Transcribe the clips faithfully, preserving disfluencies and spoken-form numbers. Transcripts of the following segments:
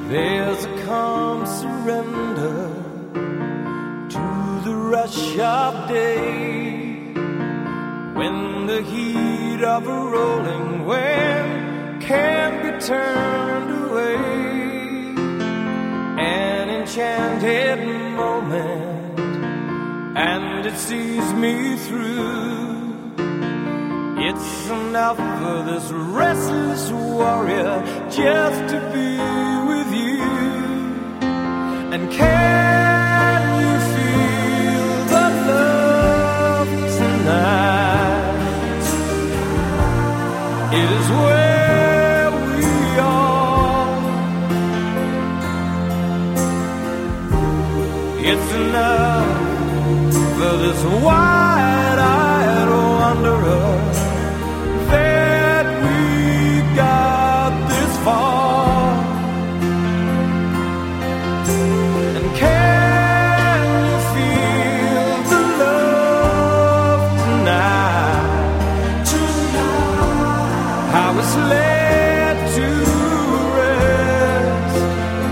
There's a calm surrender to the rush of day, when the heat of a rolling wave can't be turned away. An enchanted moment, and it sees me through. It's enough for this restless warrior just to be with you. And can you feel the love tonight? It is where we are. It's enough for this wide-eyed wanderer that we got this far. And can you feel the love tonight? Tonight, how it's laid to rest.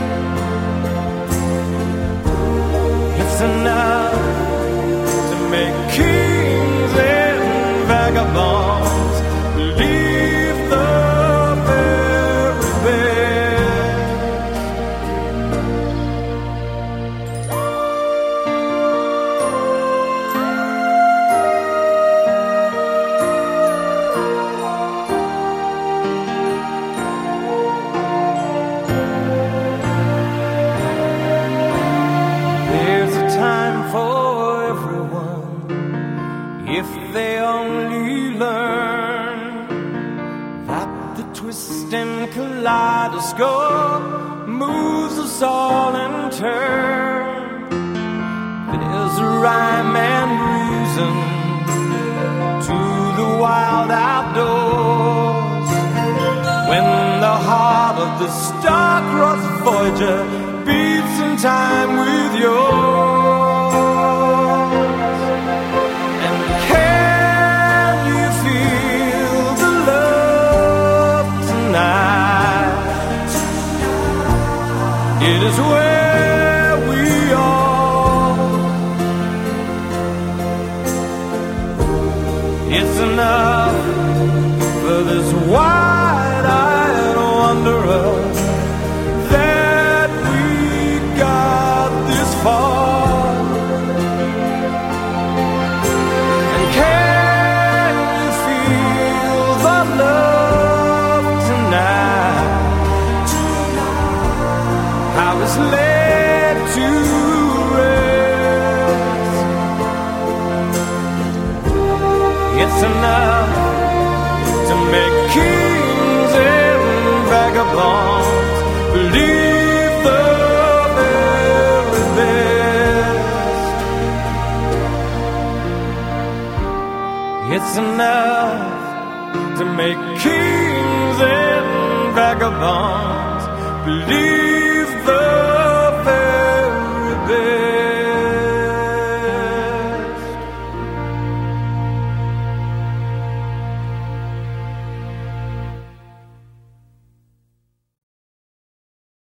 It's enough to make kings and vagabonds believe the very best. There's a time for everyone, if they only learn that the twisting kaleidoscope moves us all in turn. There's a rhyme and reason to the wild outdoors, when the heart of the star-crossed Voyager beats in time with yours. And can you feel the love tonight? It is where we are. It's enough for this wide-eyed wanderer that we got this far. And can you feel the love tonight? How it's laid to rest. It's enough to make kings and vagabonds believe the very best. It's enough to make kings and vagabonds believe